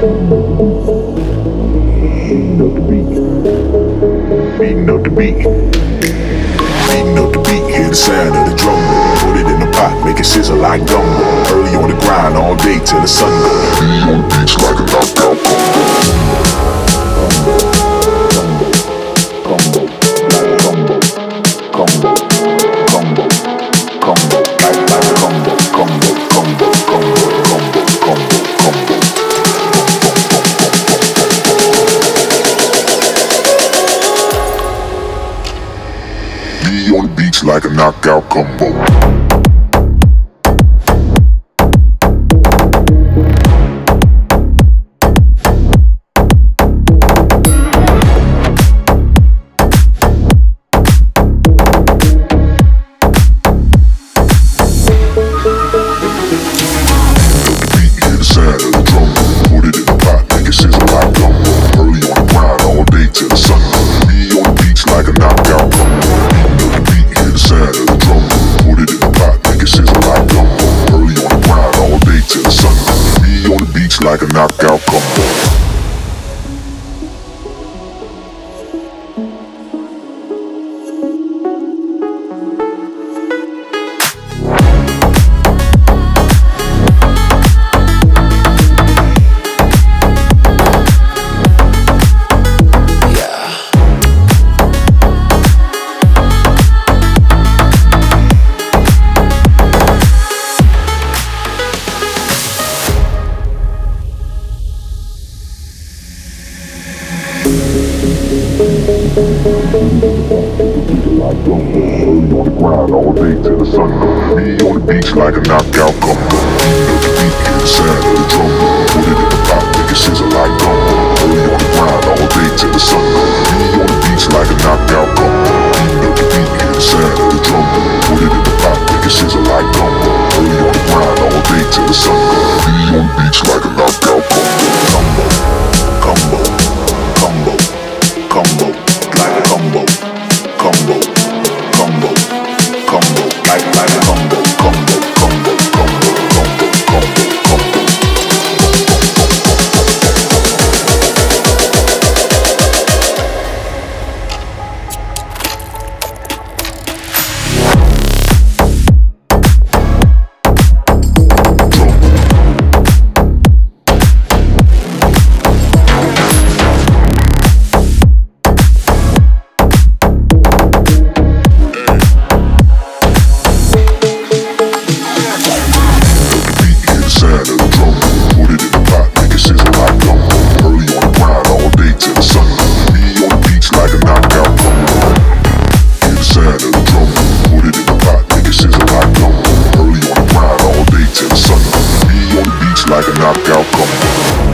Beating up the beat, beating up the beat, hear the sound of the drum roll. Put it in the pot, make it sizzle like gumbo. Early on the grind, all day till the sun goes. Be on the beats like a knockout on the beats like a knockout combo. Like a knockout combo. Like gumbo, early on the grind, all day till the sun goes. Me on the beach like a knockout combo. Beat the beat, hear the sound of the drum roll. Put it in the pot, make it sizzle like gumbo. Early on the grind, all day till the sun goes. Me on the beach like a knockout combo. Beat the beat, hear the sound of the drum roll. Put it in the pot, make it sizzle like gumbo. Early on the grind, all day till the sun goes. Me on the beach like a knockout combo. Combo, combo, combo, combo, like a combo. Combo, combo, combo, like a combo, combo, combo, combo, combo, combo, combo. Like a knockout combo.